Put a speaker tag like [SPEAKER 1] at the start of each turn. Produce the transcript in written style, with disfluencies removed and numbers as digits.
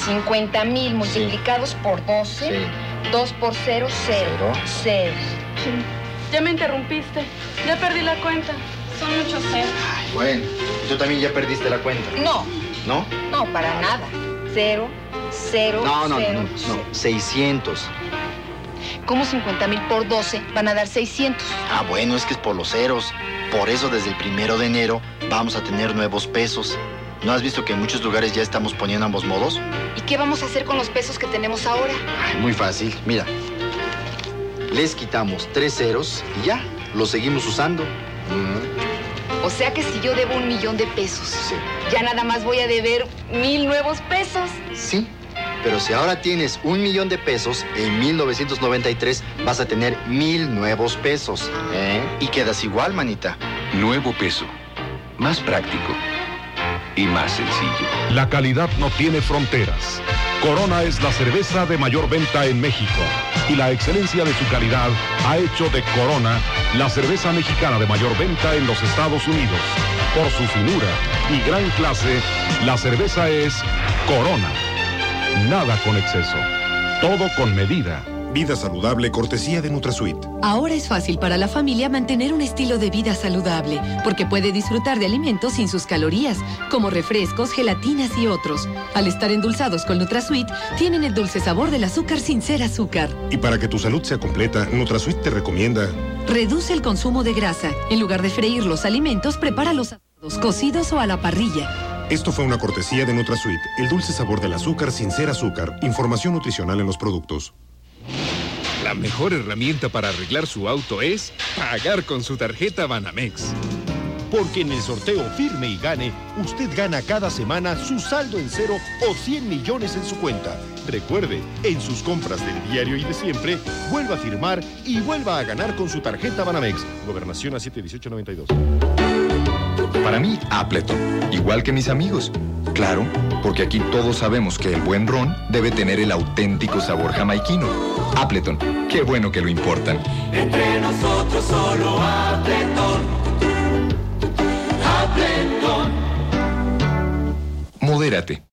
[SPEAKER 1] 50,000 multiplicados por 12.
[SPEAKER 2] Sí.
[SPEAKER 1] 2 por 0, 0. 0.
[SPEAKER 3] Ya me interrumpiste. Ya perdí la cuenta. Son muchos ceros.
[SPEAKER 2] Ay, bueno, tú también ya perdiste la cuenta.
[SPEAKER 1] No,
[SPEAKER 2] ¿No?
[SPEAKER 1] no, para nada. 0, 0,
[SPEAKER 2] No,
[SPEAKER 1] 0.
[SPEAKER 2] 600.
[SPEAKER 1] ¿Cómo 50,000 por 12 van a dar 600?
[SPEAKER 2] Ah, bueno, es que es por los ceros. Por eso desde el 1 de enero vamos a tener nuevos pesos. ¿No has visto que en muchos lugares ya estamos poniendo ambos modos?
[SPEAKER 1] ¿Y qué vamos a hacer con los pesos que tenemos ahora?
[SPEAKER 2] Ay, muy fácil, mira. Les quitamos 3 ceros y ya, los seguimos usando.
[SPEAKER 1] O sea que si yo debo 1,000,000 de pesos,
[SPEAKER 2] Sí.
[SPEAKER 1] ya nada más voy a deber 1,000 nuevos pesos.
[SPEAKER 2] Sí, pero si ahora tienes 1,000,000 de pesos, en 1993 vas a tener 1,000 nuevos pesos. Y quedas igual, manita.
[SPEAKER 4] Nuevo peso. Más práctico. Y más sencillo.
[SPEAKER 5] La calidad no tiene fronteras. Corona es la cerveza de mayor venta en México. Y la excelencia de su calidad ha hecho de Corona la cerveza mexicana de mayor venta en los Estados Unidos. Por su finura y gran clase, la cerveza es Corona. Nada con exceso. Todo con medida.
[SPEAKER 6] Vida saludable, cortesía de NutraSweet.
[SPEAKER 7] Ahora es fácil para la familia mantener un estilo de vida saludable, porque puede disfrutar de alimentos sin sus calorías, como refrescos, gelatinas y otros. Al estar endulzados con NutraSweet, tienen el dulce sabor del azúcar sin ser azúcar.
[SPEAKER 6] Y para que tu salud sea completa, NutraSweet te recomienda:
[SPEAKER 7] reduce el consumo de grasa. En lugar de freír los alimentos, prepáralos asados, cocidos o a la parrilla.
[SPEAKER 6] Esto fue una cortesía de NutraSweet, el dulce sabor del azúcar sin ser azúcar. Información nutricional en los productos.
[SPEAKER 8] La mejor herramienta para arreglar su auto es pagar con su tarjeta Banamex.
[SPEAKER 9] Porque en el sorteo Firme y Gane, usted gana cada semana su saldo en cero o 100 millones en su cuenta. Recuerde, en sus compras del diario y de siempre, vuelva a firmar y vuelva a ganar con su tarjeta Banamex. Gobernación a 71892.
[SPEAKER 4] Para mí, Appleton. Igual que mis amigos. Claro, porque aquí todos sabemos que el buen ron debe tener el auténtico sabor jamaiquino. Appleton. Qué bueno que lo importan.
[SPEAKER 10] Entre nosotros solo Appleton. Appleton.
[SPEAKER 4] Modérate.